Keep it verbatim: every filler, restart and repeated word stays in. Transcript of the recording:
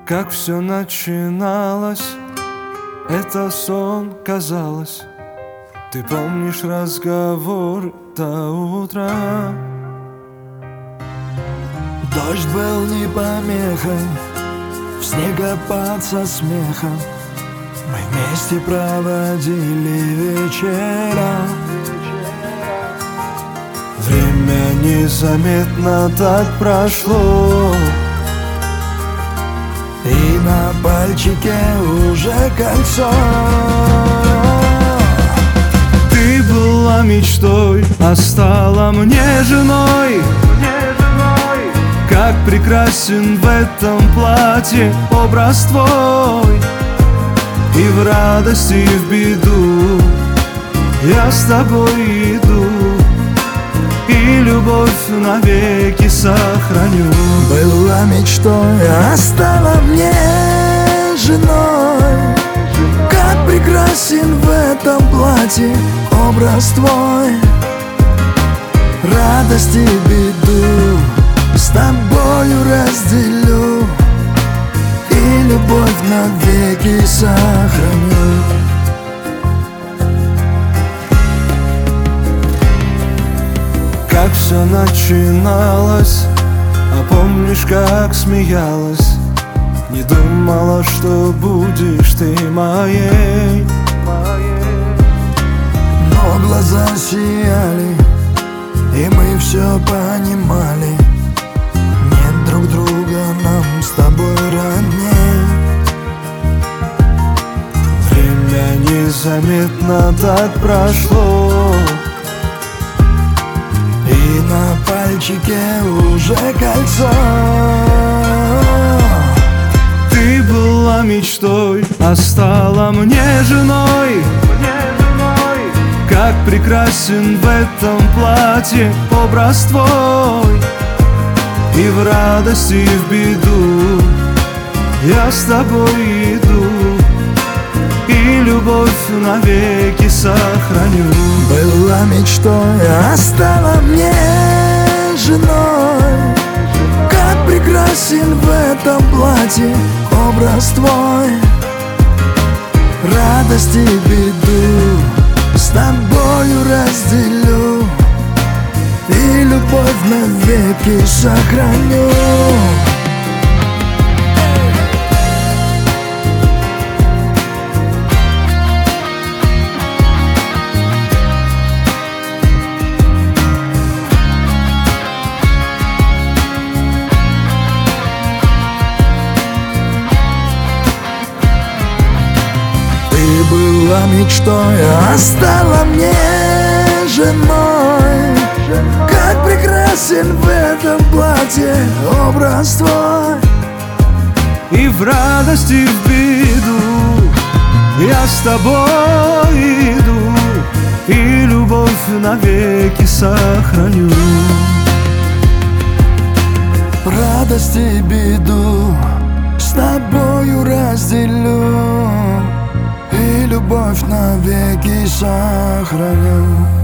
Как все начиналось, это сон казалось. Ты помнишь разговор до утра? Дождь был не помехой, в снегопад со смехом мы вместе проводили вечера. Время незаметно так прошло, и на пальчике уже кольцо. Ты была мечтой, а стала мне женой. Как прекрасен в этом платье образ твой. И в радости, и в беду я с тобой иду, и любовь навеки сохраню. Была мечтой, а стала мне женой. Как прекрасен в этом платье образ твой. Радость и беду с тобою разделю, и любовь навеки сохраню. Как все начиналось, а помнишь, как смеялась? Не думала, что будешь ты моей. Но глаза сияли, и мы все понимали. Нет друг друга нам с тобой родней. Время незаметно так прошло, и на пальчике уже кольцо. ты была мечтой, а стала мне женой. Как прекрасен в этом платье образ твой. И в радости, и в беду я с тобой иду, и любовь навеки сохраню. Была мечтой, а стала мне женой. Как прекрасен в этом платье образ твой. Радость и беду с тобою разделю, и любовь навеки сохраню. Ты была мечтой, а стала мне женой. Как прекрасен в этом платье образ твой. И в радости, и в беду я с тобой иду, и любовь навеки сохраню. Радость и беду с тобою разделю, и любовь навеки сохраню.